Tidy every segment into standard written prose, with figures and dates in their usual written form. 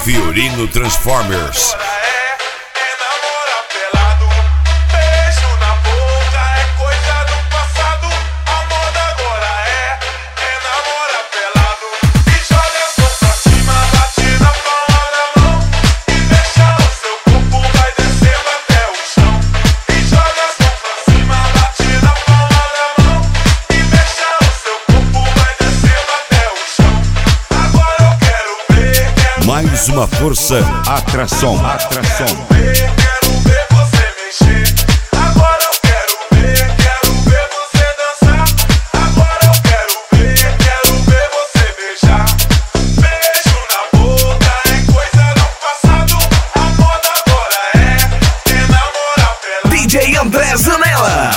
Fiorino Transformers. Mais uma força, atração. Quero ver você mexer. Agora eu quero ver você dançar. Agora eu quero ver você beijar. Beijo na boca é coisa do passado. A moda agora é namorar pelado. DJ André Zanella.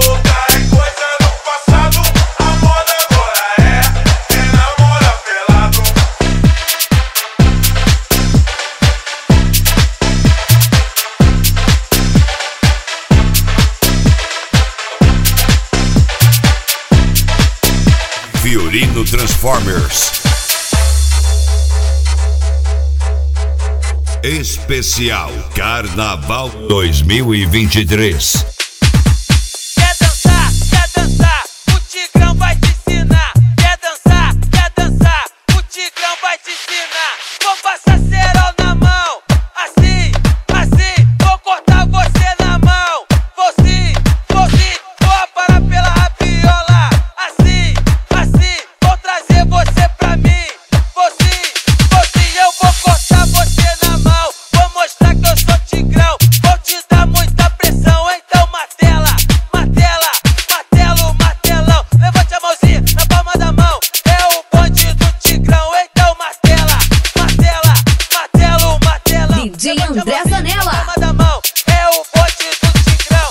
Fiorino Transformers. Especial Carnaval 2023. Quer dançar, o Tigrão vai te ensinar. Quer dançar, o Tigrão vai te ensinar. Vou passar cerol na mão, assim, vou cortar você na mão. Vou sim, vou aparar pela rabiola. Assim, vou trazer você pra mim. Vou sim, eu vou cortar você na mão. Vou mostrar que eu sou Tigrão, vou te dar muita pressão. Então martela, martelão. Levante a mãozinha na palma da mão. É o bonde do Tigrão, então martela, martelão. DJ André Zanella. Palma da mão, é o bonde do Tigrão.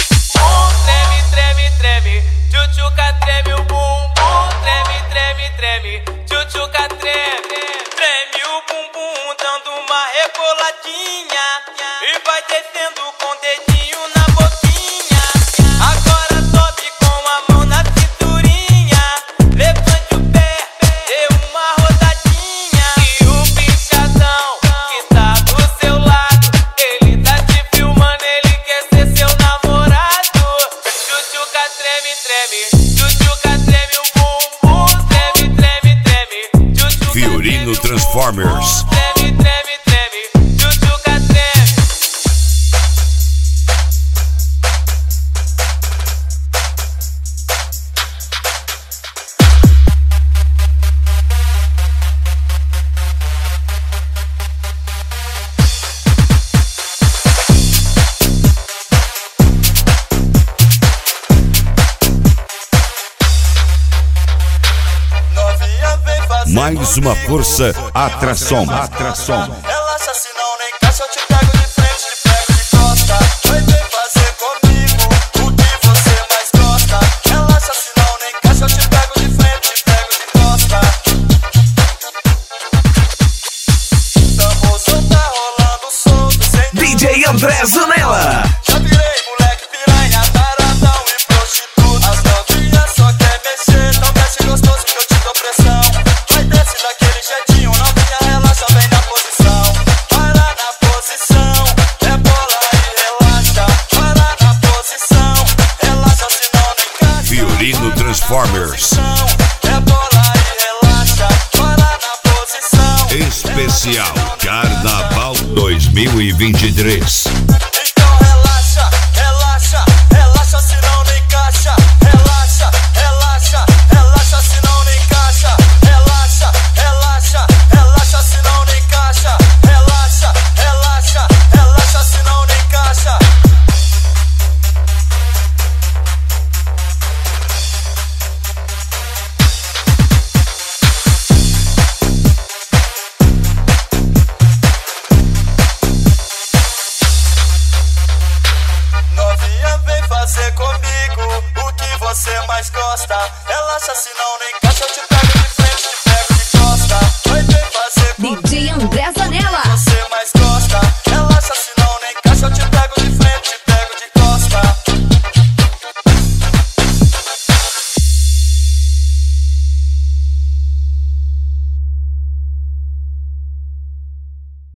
Treme, tchutchuca treme o bumbum. Treme, tchutchuca treme. Treme o bumbum dando uma reboladinha. E vai descendo com o dedinho na boquinha. Agora sobe com a mão na cinturinha. Levante o pé, dê uma rodadinha. E o bichadão que tá do seu lado, ele tá te filmando, ele quer ser seu namorado. Tchutchuca treme, tchutchuca treme o bumbum. Treme, tchutchuca Fiorino Transformers. treme, tchutchuca treme. Novinha vem fazer Mais uma força, atração. Relaxa, se não nem caixa, eu te pego de frente, te pego de costa. Vai vem fazer comigo o que você mais gosta. Relaxa, se não nem caixa, eu te pego de frente, te pego de costa. Tamborzão tá rolando solto, sem DJ André Zanella. Já virei moleque piranha, taradão e prostituta. As novinhas só quer mexer, então mexe gostoso que eu te dou pressão. Vai desce daquele jeitinho, novinha relaxa, vem na posição. Para na posição, é bola e relaxa. Para na posição, relaxa senão nem caixa. Fiorino Transformers. É bola e relaxa, para na posição. Especial Carnaval 2023. Então relaxa, senão nem caixa. Relaxa, senão nem caixa. Relaxa, senão nem caixa. Relaxa, senão nem caixa. Novinha vem fazer comigo o que você mais gosta. Relaxa, senão nem caixa, eu te pego de frente, te pego de costa. Vai vem fazer comigo DJ André Zanella. você